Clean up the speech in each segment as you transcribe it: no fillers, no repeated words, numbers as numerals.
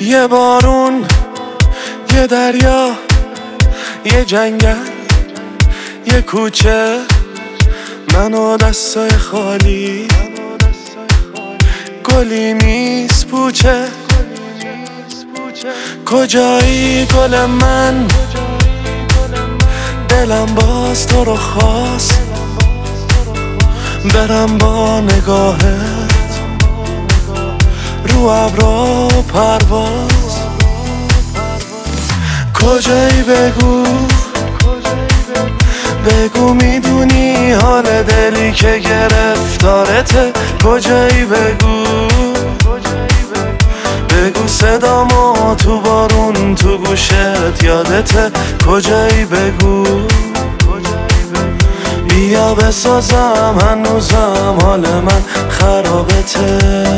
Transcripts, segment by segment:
یه بارون، یه دریا، یه جنگل، یه کوچه، من و دستای خالی، گلی نیست پوچه. کجایی گل من؟ دلم باز تو رو خواست برم با نگاهت رو ابرا پرواز. کجایی بگو میدونی حال دلی که گرفتارته. کجایی بگو صدامو تو بارون تو گوشت یادته. کجایی بگو بیا بسازم، هنوزم حال من خرابته.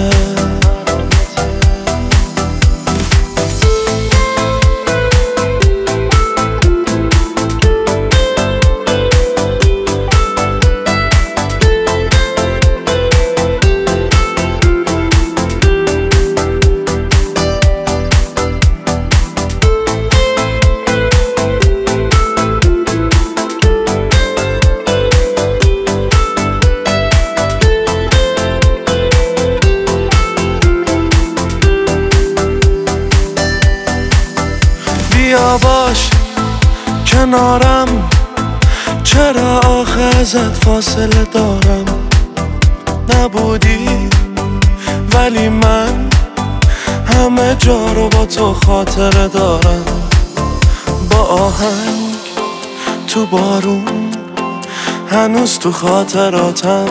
بیا باش کنارم، چرا آخه ازت فاصله دارم؟ نبودی ولی من همه جا رو با تو خاطره دارم. با آهنگ تو بارون هنوز تو خاطراتم،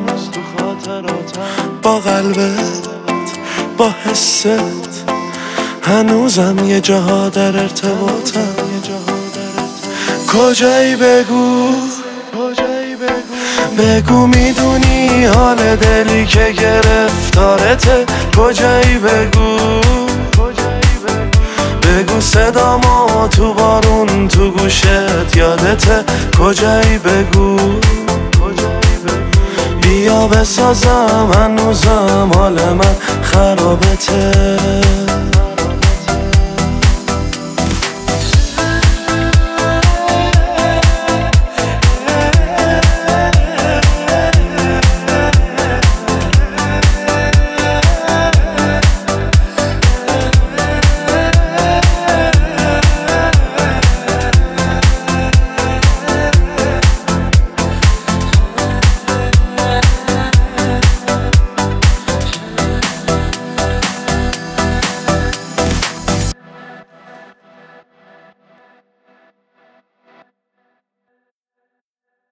با قلبت با حست هنوزم یه جاها در ارتباطم. کجایی بگو میدونی حال دلی که گرفتارته. کجایی بگو صدامو تو بارون تو گوشت یادته. کجایی بگو بیا بسازم، هنوزم حال من خرابته.